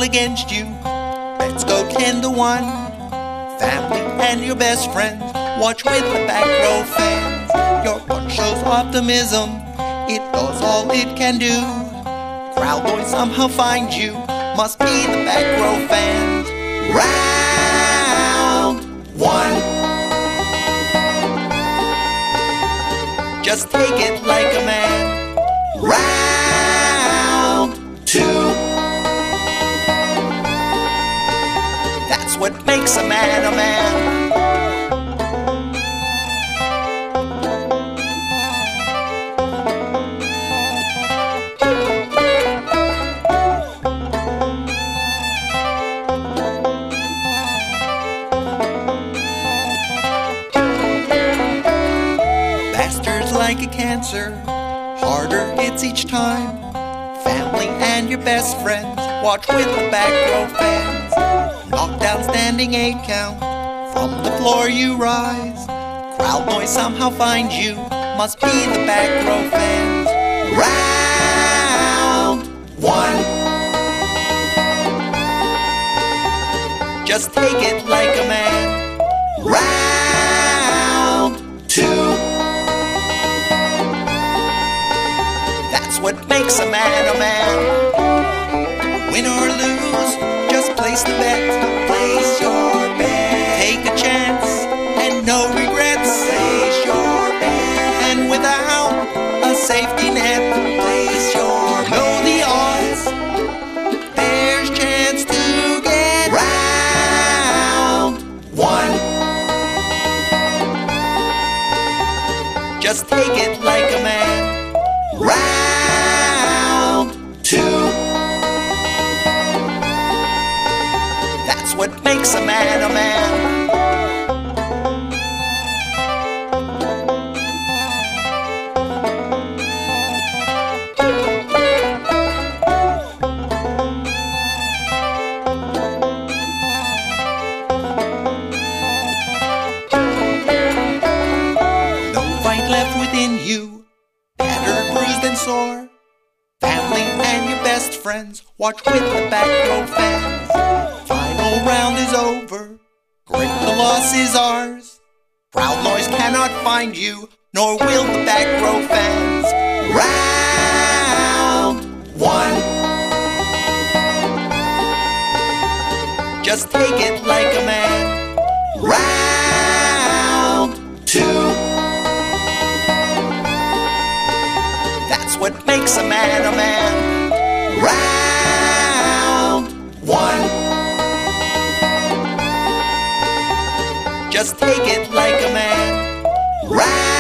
against you. Let's go 10 to 1. Family and your best friends, watch with the back row fans. Your punch shows optimism, it does all it can do. Crowd noise somehow finds you, must be the back row fans. Round 1. Just take it like a man. Round 2. That's what makes a man a man. Bastards like a cancer, harder hits each time. Family and your best friends, watch with the back row fans. Knockdown standing 8 count, from the floor you rise. Crowd noise somehow finds you, must be the back row fans. Round 1. Just take it like a man. Round 2. That's what makes a man a man. Win or lose, just place the bet. Place your bet. Take a chance and no regrets. Place your bet. And without a safety net, place your bet. Know the odds, there's chance to get round 1. Just take it like a man. Round 2. That's what makes a man a man. No fight left within you, battered, bruised and sore. Family and your best friends, watch with the back row fans. Final round is over, great the loss is ours. Crowd noise cannot find you, nor will the back row fans. Round 1. Just take it like a man. Round 2. That's what makes a man a man. Round 1. Just take it like a man. Round